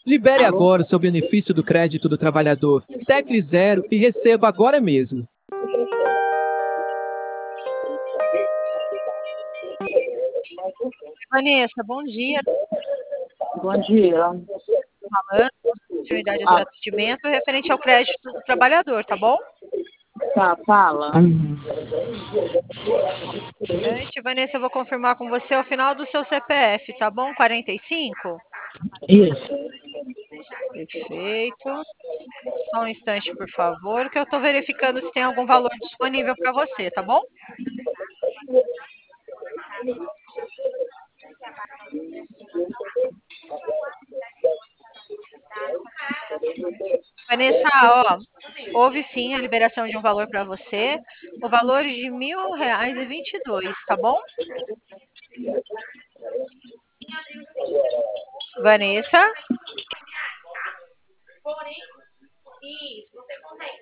Libere Alô? agora o seu benefício do crédito do trabalhador. Tecle zero e receba agora mesmo. Vanessa, bom dia. Bom dia. Falando da unidade de Ah, atendimento referente ao crédito do trabalhador, tá bom? tá, fala. Vanessa, eu vou confirmar com você ao final do seu CPF, tá bom? 45? Isso. Perfeito. Só um instante, por favor, que eu estou verificando se tem algum valor disponível para você, tá bom? Vanessa, ó, houve sim a liberação de um valor para você, o valor de R$ 1.000,22, tá bom? Vanessa?